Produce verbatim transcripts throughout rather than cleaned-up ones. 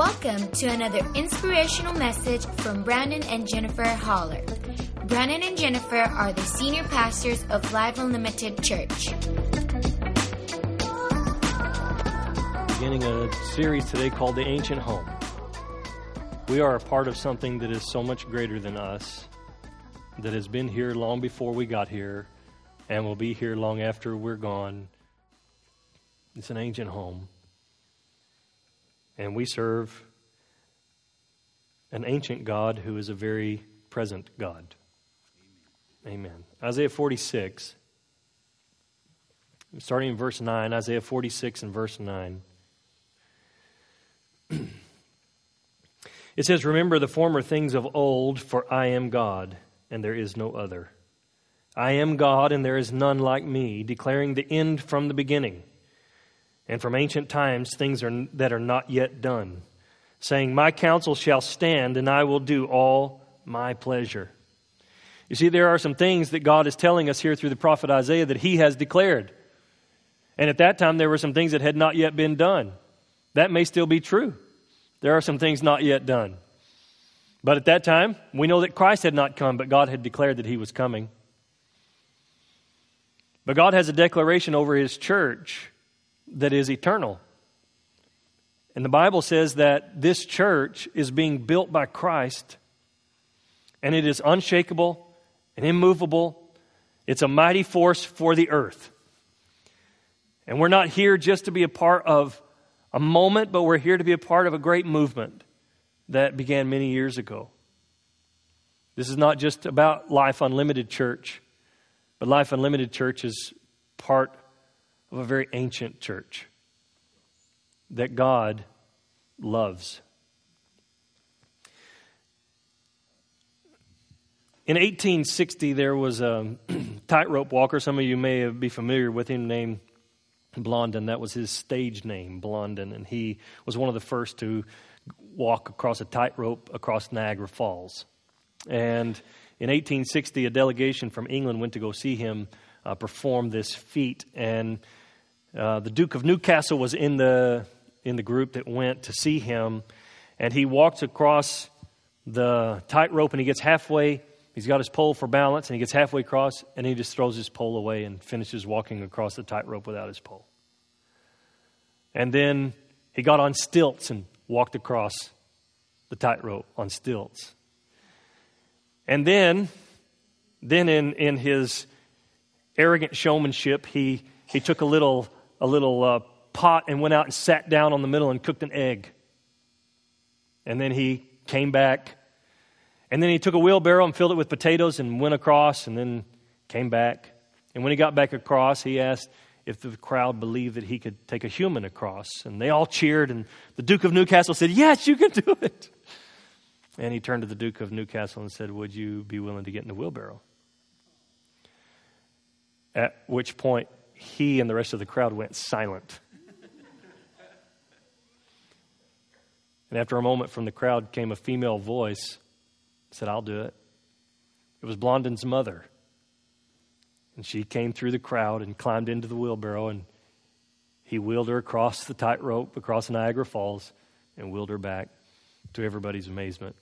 Welcome to another inspirational message from Brandon and Jennifer Holler. Brandon and Jennifer are the senior pastors of Life Unlimited Church. Beginning a series today called The Ancient Home. We are a part of something that is so much greater than us, that has been here long before we got here, and will be here long after we're gone. It's an ancient home. And we serve an ancient God who is a very present God. Amen. Amen. Isaiah forty-six, starting in verse nine, Isaiah forty-six and verse nine. It says, "Remember the former things of old, for I am God, and there is no other. I am God, and there is none like me, declaring the end from the beginning. And from ancient times things are, that are not yet done, saying, my counsel shall stand, and I will do all my pleasure." You see, there are some things that God is telling us here through the prophet Isaiah that he has declared. And at that time, there were some things that had not yet been done. That may still be true. There are some things not yet done. But at that time, we know that Christ had not come, but God had declared that he was coming. But God has a declaration over his church that is eternal. And the Bible says that this church is being built by Christ, and it is unshakable and immovable. It's a mighty force for the earth. And we're not here just to be a part of a moment, but we're here to be a part of a great movement that began many years ago. This is not just about Life Unlimited Church, but Life Unlimited Church is part of a very ancient church that God loves. In eighteen sixty, there was a tightrope walker. Some of you may be familiar with him, named Blondin. That was his stage name, Blondin. And he was one of the first to walk across a tightrope across Niagara Falls. And in eighteen sixty, a delegation from England went to go see him uh, perform this feat. And uh, the Duke of Newcastle was in the in the group that went to see him. And he walks across the tightrope, and he gets halfway. He's got his pole for balance, and he gets halfway across, and he just throws his pole away and finishes walking across the tightrope without his pole. And then he got on stilts and walked across the tightrope on stilts. And then, then in, in his arrogant showmanship, he he took a little a little uh, pot and went out and sat down on the middle and cooked an egg. And then he came back. And then he took a wheelbarrow and filled it with potatoes and went across and then came back. And when he got back across, he asked if the crowd believed that he could take a human across. And they all cheered, and the Duke of Newcastle said, "Yes, you can do it." And he turned to the Duke of Newcastle and said, "Would you be willing to get in the wheelbarrow?" At which point, he and the rest of the crowd went silent. And after a moment from the crowd came a female voice, said, "I'll do it." It was Blondin's mother. And she came through the crowd and climbed into the wheelbarrow, and he wheeled her across the tightrope, across Niagara Falls, and wheeled her back, to everybody's amazement.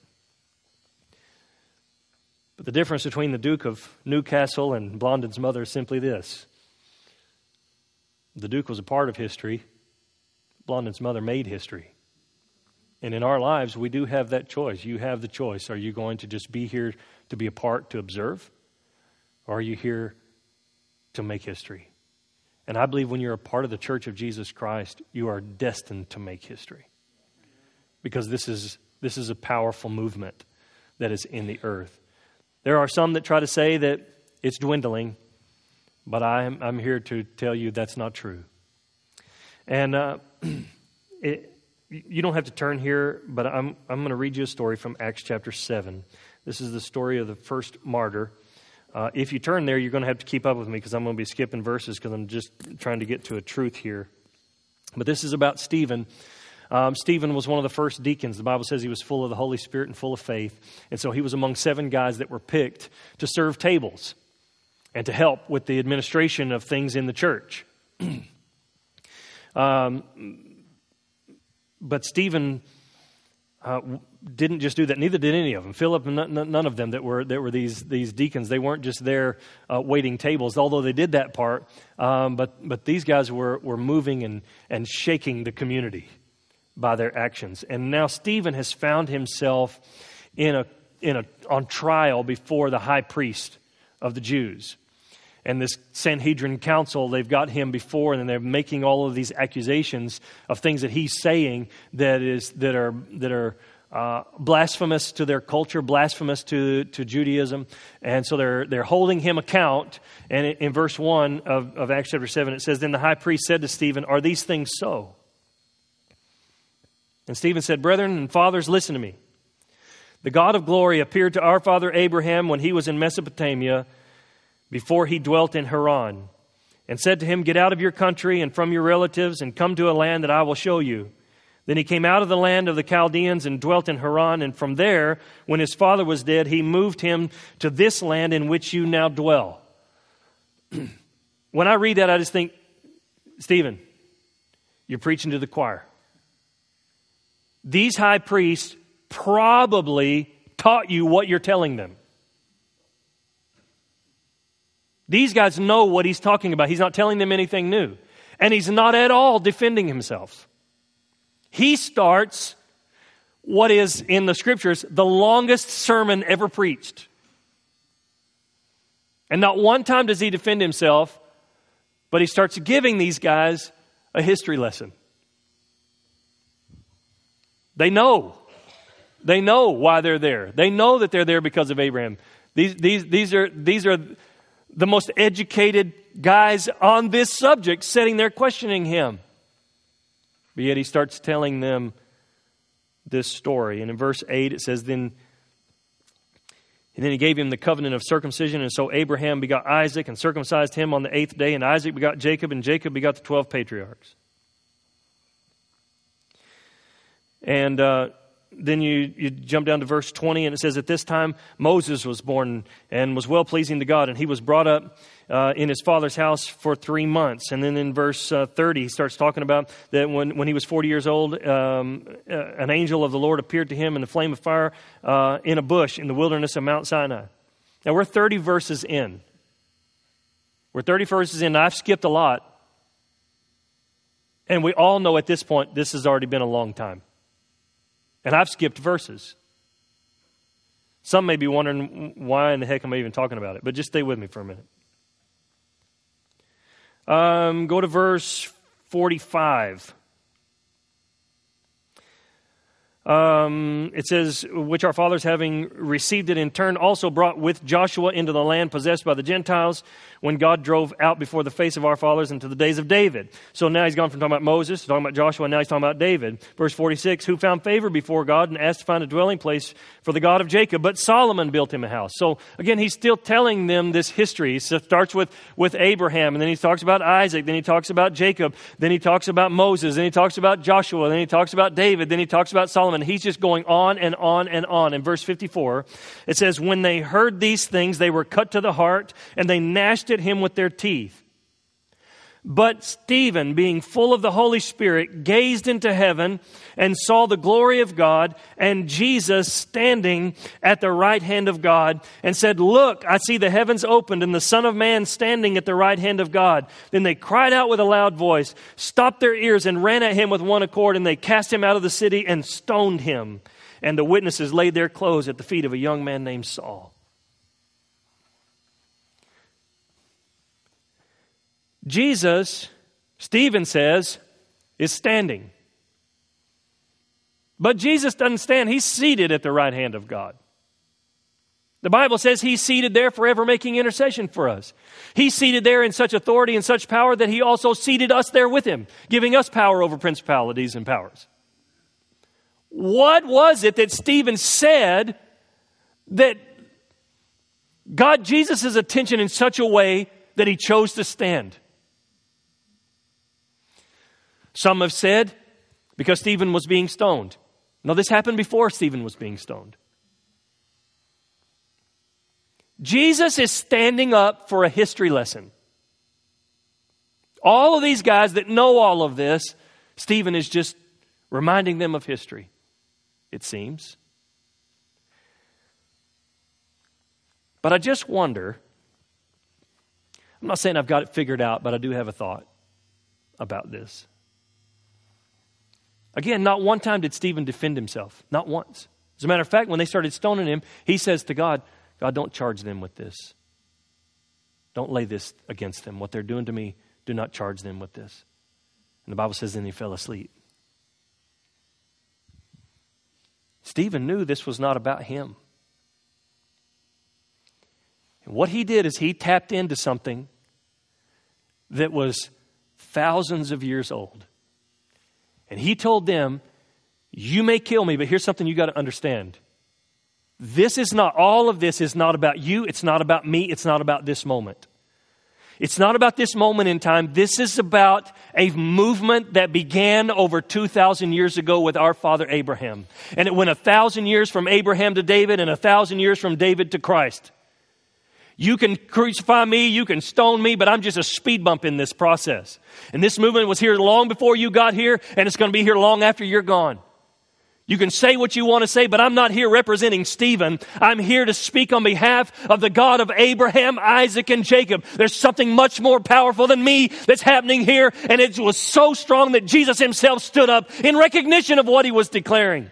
But the difference between the Duke of Newcastle and Blondin's mother is simply this. The Duke was a part of history. Blondin's mother made history. And in our lives, we do have that choice. You have the choice. Are you going to just be here to be a part, to observe? Or are you here to make history? And I believe when you're a part of the Church of Jesus Christ, you are destined to make history. Because this is this is a powerful movement that is in the earth. There are some that try to say that it's dwindling, but I'm, I'm here to tell you that's not true. And uh, it You don't have to turn here, but I'm I'm going to read you a story from Acts chapter seven. This is the story of the first martyr. Uh, if you turn there, you're going to have to keep up with me because I'm going to be skipping verses because I'm just trying to get to a truth here. But this is about Stephen. Um, Stephen was one of the first deacons. The Bible says he was full of the Holy Spirit and full of faith. And so he was among seven guys that were picked to serve tables and to help with the administration of things in the church. um, but Stephen uh, didn't just do that. Neither did any of them. Philip and none, none of them that were that were these these deacons. They weren't just there uh, waiting tables, although they did that part. Um, but but these guys were were moving and and shaking the community by their actions. And now Stephen has found himself in a in a on trial before the high priest of the Jews. And this Sanhedrin council, they've got him before, and they're making all of these accusations of things that he's saying that is that are that are uh, blasphemous to their culture, blasphemous to, to Judaism, and so they're they're holding him account. And in, in verse one of, of Acts chapter seven, it says, "Then the high priest said to Stephen, 'Are these things so?' And Stephen said, 'Brethren and fathers, listen to me. The God of glory appeared to our father Abraham when he was in Mesopotamia, before he dwelt in Haran, and said to him, "Get out of your country and from your relatives and come to a land that I will show you." Then he came out of the land of the Chaldeans and dwelt in Haran, and from there, when his father was dead, he moved him to this land in which you now dwell." When I read that, I just think, Stephen, you're preaching to the choir. These high priests probably taught you what you're telling them. These guys know what he's talking about. He's not telling them anything new. And he's not at all defending himself. He starts what is, in the scriptures, the longest sermon ever preached. And not one time does he defend himself, but he starts giving these guys a history lesson. They know. They know why they're there. They know that they're there because of Abraham. These, these, these are, these are the most educated guys on this subject sitting there questioning him. But yet he starts telling them this story. And in verse eight it says, then, and then he gave him the covenant of circumcision. And so Abraham begot Isaac and circumcised him on the eighth day. And Isaac begot Jacob, and Jacob begot the twelve patriarchs. And uh, then you, you jump down to verse twenty, and it says, at this time Moses was born and was well-pleasing to God, and he was brought up uh, in his father's house for three months. And then in verse uh, thirty, he starts talking about that when, when he was forty years old, um, uh, an angel of the Lord appeared to him in a flame of fire uh, in a bush in the wilderness of Mount Sinai. Now, we're thirty verses in. We're thirty verses in. I've skipped a lot. And we all know at this point, this has already been a long time. And I've skipped verses. Some may be wondering why in the heck am I even talking about it. But just stay with me for a minute. Um, go to verse forty-five. Um, it says, which our fathers, having received it in turn, also brought with Joshua into the land possessed by the Gentiles, when God drove out before the face of our fathers into the days of David. So now he's gone from talking about Moses to talking about Joshua, and now he's talking about David. Verse forty-six, who found favor before God and asked to find a dwelling place for the God of Jacob. But Solomon built him a house. So again, he's still telling them this history. He starts with, with Abraham, and then he talks about Isaac, then he talks about Jacob, then he talks about Moses, then he talks about Joshua, then he talks about David, then he talks about Solomon. And he's just going on and on and on. In verse fifty-four, it says, when they heard these things, they were cut to the heart, and they gnashed at him with their teeth. But Stephen, being full of the Holy Spirit, gazed into heaven and saw the glory of God and Jesus standing at the right hand of God, and said, look, I see the heavens opened and the Son of Man standing at the right hand of God. Then they cried out with a loud voice, stopped their ears, and ran at him with one accord, and they cast him out of the city and stoned him. And the witnesses laid their clothes at the feet of a young man named Saul. Jesus, Stephen says, is standing. But Jesus doesn't stand. He's seated at the right hand of God. The Bible says he's seated there forever, making intercession for us. He's seated there in such authority and such power that he also seated us there with him, giving us power over principalities and powers. What was it that Stephen said that got Jesus' attention in such a way that he chose to stand? Some have said because Stephen was being stoned. No, this happened before Stephen was being stoned. Jesus is standing up for a history lesson. All of these guys that know all of this, Stephen is just reminding them of history. it seems. But I just wonder, I'm not saying I've got it figured out, but I do have a thought about this. Again, not one time did Stephen defend himself. Not once. As a matter of fact, when they started stoning him, he says to God, God, don't charge them with this. Don't lay this against them. What they're doing to me, do not charge them with this. And the Bible says then he fell asleep. Stephen knew this was not about him. And what he did is he tapped into something that was thousands of years old. And he told them, you may kill me, but here's something you got to understand. This is not, all of this is not about you. It's not about me. It's not about this moment. It's not about this moment in time. This is about a movement that began over two thousand years ago with our father Abraham. And it went a thousand years from Abraham to David and a thousand years from David to Christ. You can crucify me, you can stone me, but I'm just a speed bump in this process. And this movement was here long before you got here, and it's going to be here long after you're gone. You can say what you want to say, but I'm not here representing Stephen. I'm here to speak on behalf of the God of Abraham, Isaac, and Jacob. There's something much more powerful than me that's happening here, and it was so strong that Jesus himself stood up in recognition of what he was declaring.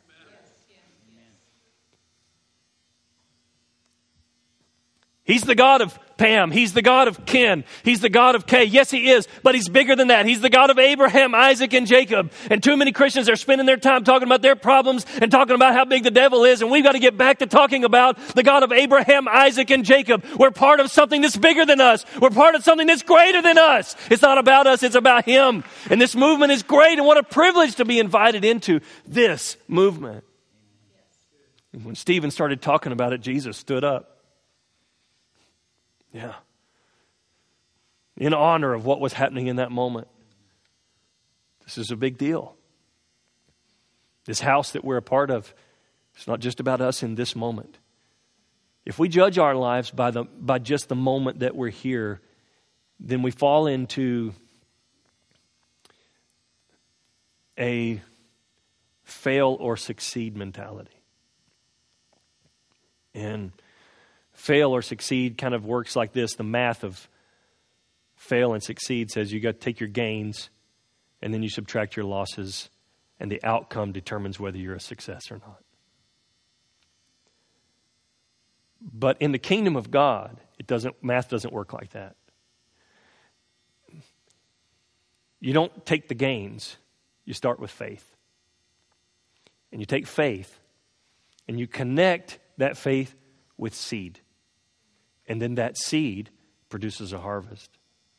He's the God of Pam. He's the God of Ken. He's the God of Kay. Yes, he is, but he's bigger than that. He's the God of Abraham, Isaac, and Jacob. And too many Christians are spending their time talking about their problems and talking about how big the devil is. And we've got to get back to talking about the God of Abraham, Isaac, and Jacob. We're part of something that's bigger than us. We're part of something that's greater than us. It's not about us. It's about him. And this movement is great. And what a privilege to be invited into this movement. And when Stephen started talking about it, Jesus stood up. Yeah. In honor of what was happening in that moment. This is a big deal. This house that we're a part of, it's not just about us in this moment. If we judge our lives by the by just the moment that we're here, then we fall into a fail or succeed mentality. And fail or succeed kind of works like this. The math of fail and succeed says you got to take your gains and then you subtract your losses, and the outcome determines whether you're a success or not. But in the kingdom of God, it doesn't, math doesn't work like that. You don't take the gains. You start with faith. And you take faith and you connect that faith with seed. And then that seed produces a harvest.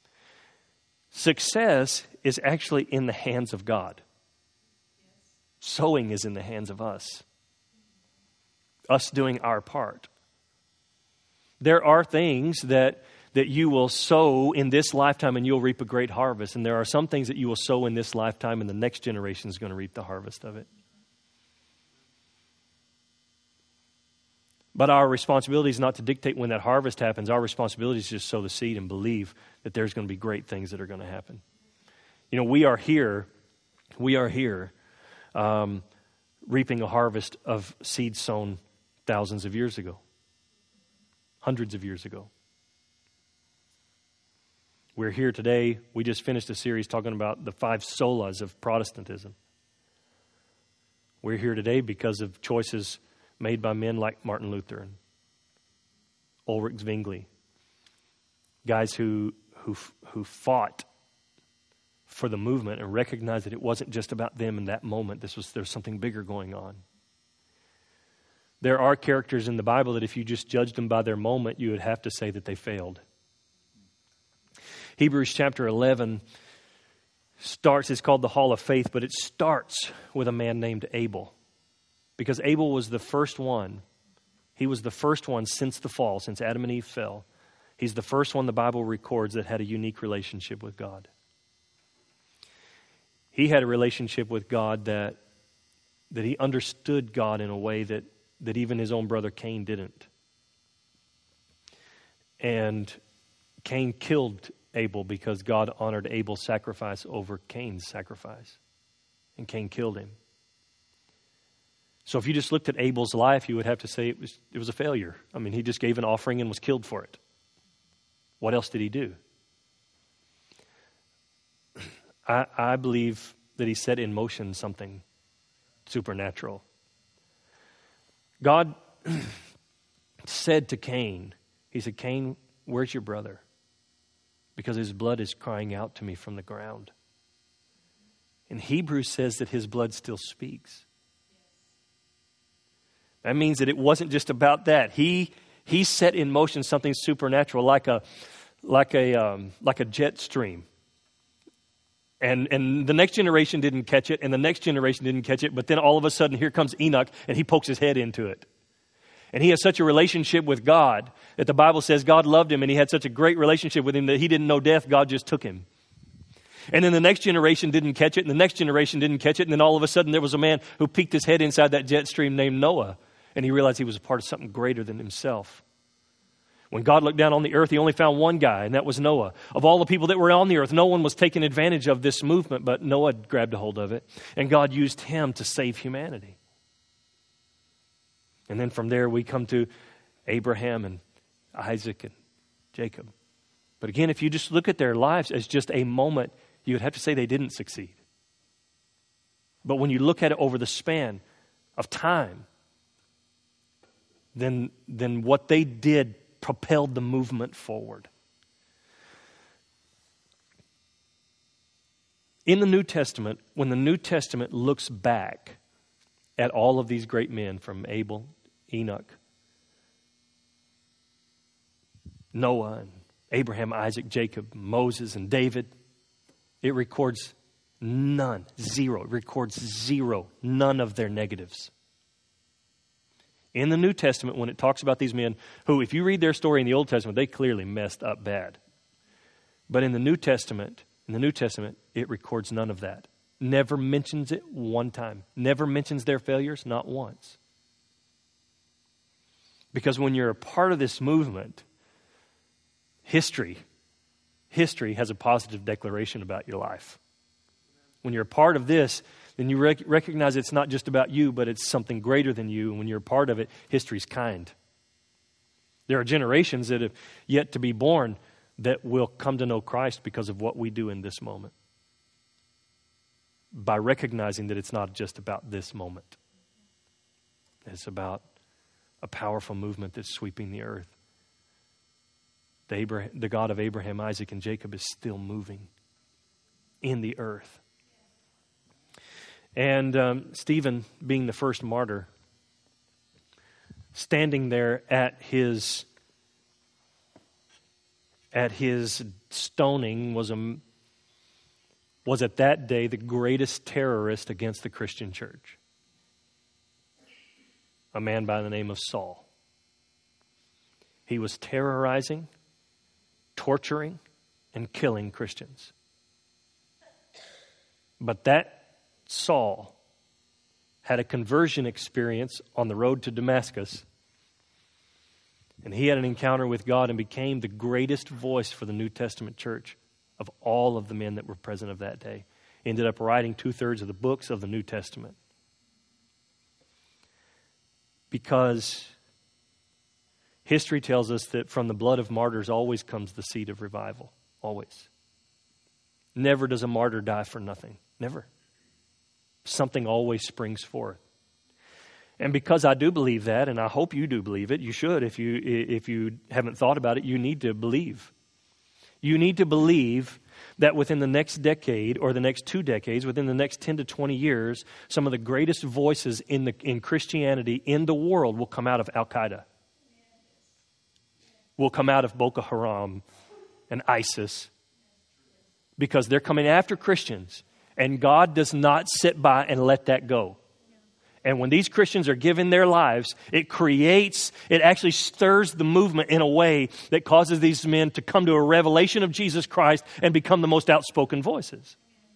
Success is actually in the hands of God. Sowing is in the hands of us. Us doing our part. There are things that, that you will sow in this lifetime and you'll reap a great harvest. And there are some things that you will sow in this lifetime and the next generation is going to reap the harvest of it. But our responsibility is not to dictate when that harvest happens. Our responsibility is to just sow the seed and believe that there's going to be great things that are going to happen. You know, we are here, we are here um, reaping a harvest of seed sown thousands of years ago, hundreds of years ago. We're here today. We just finished a series talking about the five solas of Protestantism. We're here today because of choices made by men like Martin Luther and Ulrich Zwingli, guys who who who fought for the movement and recognized that it wasn't just about them in that moment. This was there's something bigger going on. There are characters in the Bible that if you just judged them by their moment, you would have to say that they failed. Hebrews chapter eleven starts, it's called the Hall of Faith, but it starts with a man named Abel. Because Abel was the first one. He was the first one since the fall, since Adam and Eve fell. He's the first one the Bible records that had a unique relationship with God. He had a relationship with God that, that he understood God in a way that, that even his own brother Cain didn't. And Cain killed Abel because God honored Abel's sacrifice over Cain's sacrifice. And Cain killed him. So if you just looked at Abel's life, you would have to say it was, it was a failure. I mean, he just gave an offering and was killed for it. What else did he do? I, I believe that he set in motion something supernatural. God said to Cain, he said, Cain, where's your brother? Because his blood is crying out to me from the ground. And Hebrews says that his blood still speaks. That means that it wasn't just about that. He he set in motion something supernatural, like a like a um, like a jet stream. And and the next generation didn't catch it, and the next generation didn't catch it. But then all of a sudden, here comes Enoch, and he pokes his head into it. And he has such a relationship with God that the Bible says God loved him, and he had such a great relationship with him that he didn't know death. God just took him. And then the next generation didn't catch it, and the next generation didn't catch it. And then all of a sudden, there was a man who peeked his head inside that jet stream named Noah. And he realized he was a part of something greater than himself. When God looked down on the earth, he only found one guy, and that was Noah. Of all the people that were on the earth, no one was taking advantage of this movement, but Noah grabbed a hold of it. And God used him to save humanity. And then from there, we come to Abraham and Isaac and Jacob. But again, if you just look at their lives as just a moment, you would have to say they didn't succeed. But when you look at it over the span of time, then, then what they did propelled the movement forward. In the New Testament, when the New Testament looks back at all of these great men from Abel, Enoch, Noah, and Abraham, Isaac, Jacob, Moses, and David, it records none, zero. It records zero, none of their negatives. In the New Testament, when it talks about these men who, if you read their story in the Old Testament, they clearly messed up bad. But in the New Testament, in the New Testament, it records none of that. Never mentions it one time. Never mentions their failures, not once. Because when you're a part of this movement, history, history has a positive declaration about your life. When you're a part of this, then you rec- recognize it's not just about you, but it's something greater than you. And when you're a part of it, history's kind. There are generations that have yet to be born that will come to know Christ because of what we do in this moment. By recognizing that it's not just about this moment. It's about a powerful movement that's sweeping the earth. The, Abraham, the God of Abraham, Isaac, and Jacob is still moving in the earth. And um, Stephen, being the first martyr, standing there at his at his stoning, was a was at that day the greatest terrorist against the Christian church. A man by the name of Saul. He was terrorizing, torturing, and killing Christians. But that Saul had a conversion experience on the road to Damascus. And he had an encounter with God and became the greatest voice for the New Testament church of all of the men that were present of that day. Ended up writing two-thirds of the books of the New Testament. Because history tells us that from the blood of martyrs always comes the seed of revival. Always. Never does a martyr die for nothing. Never. Something always springs forth. And because I do believe that, and I hope you do believe it, you should. If you if you haven't thought about it, you need to believe. You need to believe that within the next decade or the next two decades, within the next ten to twenty years, some of the greatest voices in the in Christianity in the world will come out of Al-Qaeda. Will come out of Boko Haram and ISIS. Because they're coming after Christians. And God does not sit by and let that go. And when these Christians are given their lives, it creates, it actually stirs the movement in a way that causes these men to come to a revelation of Jesus Christ and become the most outspoken voices.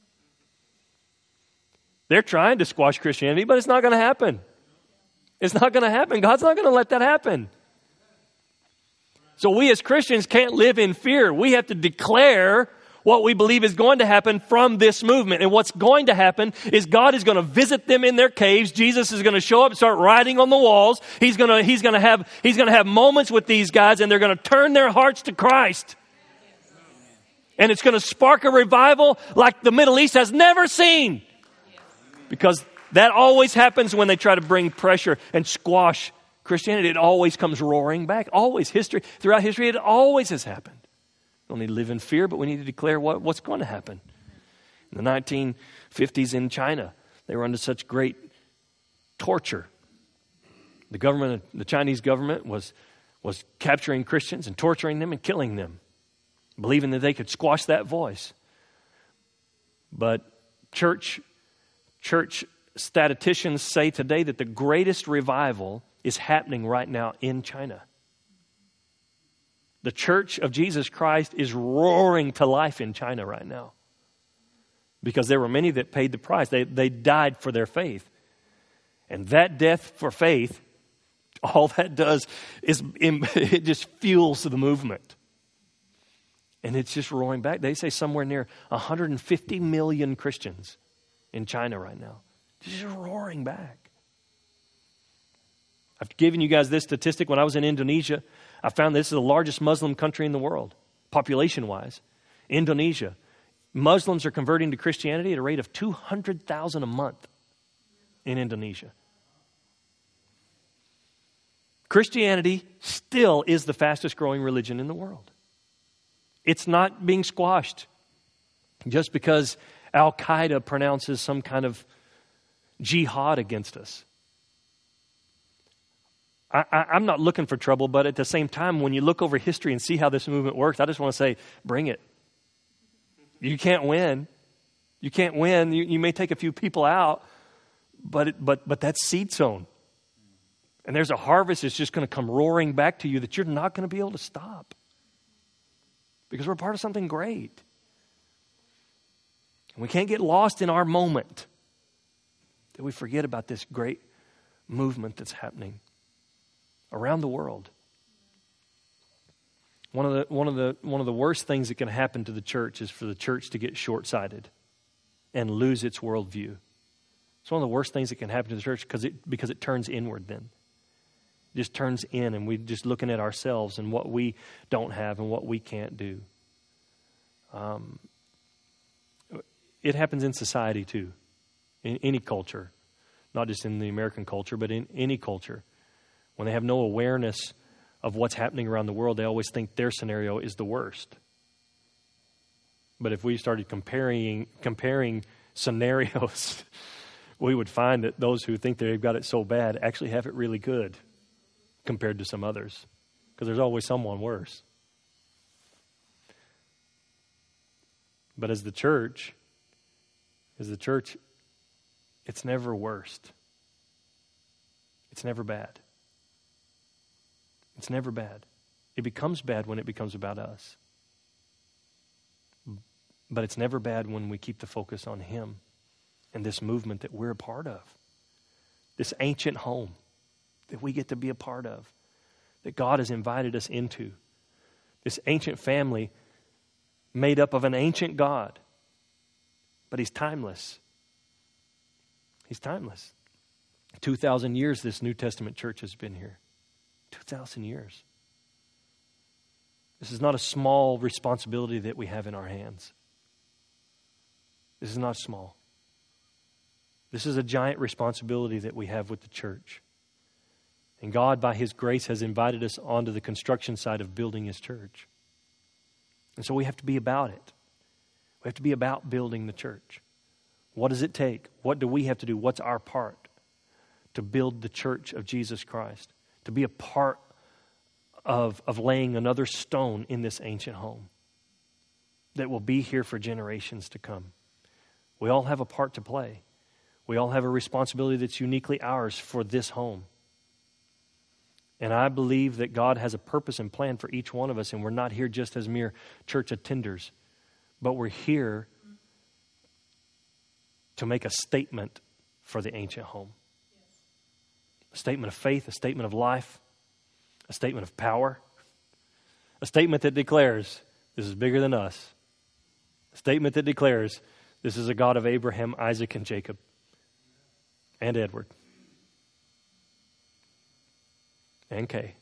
They're trying to squash Christianity, but it's not going to happen. It's not going to happen. God's not going to let that happen. So we as Christians can't live in fear. We have to declare what we believe is going to happen from this movement. And what's going to happen is God is going to visit them in their caves. Jesus is going to show up and start writing on the walls. He's going to, he's going to have, he's going to have moments with these guys, and they're going to turn their hearts to Christ. And it's going to spark a revival like the Middle East has never seen. Because that always happens when they try to bring pressure and squash Christianity. It always comes roaring back. Always. History, throughout history, it always has happened. We don't need to live in fear, but we need to declare what, what's going to happen. In the nineteen fifties in China, they were under such great torture. The government, the Chinese government was, was capturing Christians and torturing them and killing them, believing that they could squash that voice. But church, church statisticians say today that the greatest revival is happening right now in China. The Church of Jesus Christ is roaring to life in China right now. Because there were many that paid the price. They, they died for their faith. And that death for faith, all that does is it just fuels the movement. And it's just roaring back. They say somewhere near one hundred fifty million Christians in China right now. Just roaring back. I've given you guys this statistic. When I was in Indonesia, I found this is the largest Muslim country in the world, population-wise. Indonesia. Muslims are converting to Christianity at a rate of two hundred thousand a month in Indonesia. Christianity still is the fastest growing religion in the world. It's not being squashed just because Al-Qaeda pronounces some kind of jihad against us. I, I, I'm not looking for trouble, but at the same time, when you look over history and see how this movement works, I just want to say, bring it. You can't win. You can't win. You, you may take a few people out, but it, but but that's seed sown. And there's a harvest that's just going to come roaring back to you that you're not going to be able to stop. Because we're part of something great. And we can't get lost in our moment. That we forget about this great movement that's happening around the world. One of the one of the one of the worst things that can happen to the church is for the church to get short-sighted and lose its worldview. It's one of the worst things that can happen to the church because it because it turns inward then. It just turns in, and we're just looking at ourselves and what we don't have and what we can't do. Um, it happens in society too, in any culture, not just in the American culture, but in any culture. When they have no awareness of what's happening around the world, they always think their scenario is the worst. But if we started comparing comparing scenarios, we would find that those who think they've got it so bad actually have it really good compared to some others, because there's always someone worse. But as the church, as the church, it's never worst. It's never bad. It's never bad. It becomes bad when it becomes about us. But it's never bad when we keep the focus on Him and this movement that we're a part of. This ancient home that we get to be a part of, that God has invited us into. This ancient family made up of an ancient God. But He's timeless. He's timeless. two thousand years this New Testament church has been here. two thousand years. This is not a small responsibility that we have in our hands. This is not small. This is a giant responsibility that we have with the church. And God, by His grace, has invited us onto the construction side of building His church. And so we have to be about it. We have to be about building the church. What does it take? What do we have to do? What's our part to build the church of Jesus Christ? To be a part of, of laying another stone in this ancient home that will be here for generations to come. We all have a part to play. We all have a responsibility that's uniquely ours for this home. And I believe that God has a purpose and plan for each one of us, and we're not here just as mere church attenders, but we're here to make a statement for the ancient home. A statement of faith, a statement of life, a statement of power, a statement that declares this is bigger than us. A statement that declares this is a God of Abraham, Isaac, and Jacob, and Edward, and Kay.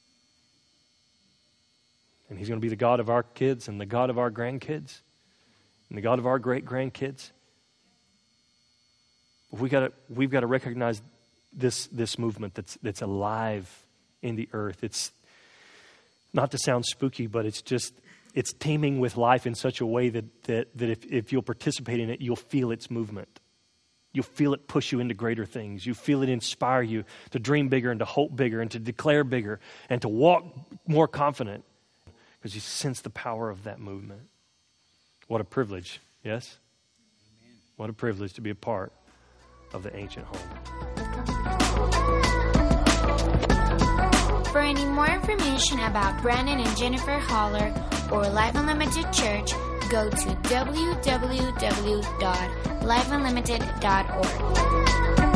And he's going to be the God of our kids and the God of our grandkids and the God of our great-grandkids. We got to, we've got to recognize this, this movement that's, that's alive in the earth. It's not to sound spooky, but it's just, it's teeming with life in such a way that, that, that if, if you'll participate in it, you'll feel its movement. You'll feel it push you into greater things. You feel it inspire you to dream bigger and to hope bigger and to declare bigger and to walk more confident because you sense the power of that movement. What a privilege, yes? Amen. What a privilege to be a part of the ancient home. For any more information about Brandon and Jennifer Holler or Life Unlimited Church, go to w w w dot life unlimited dot org.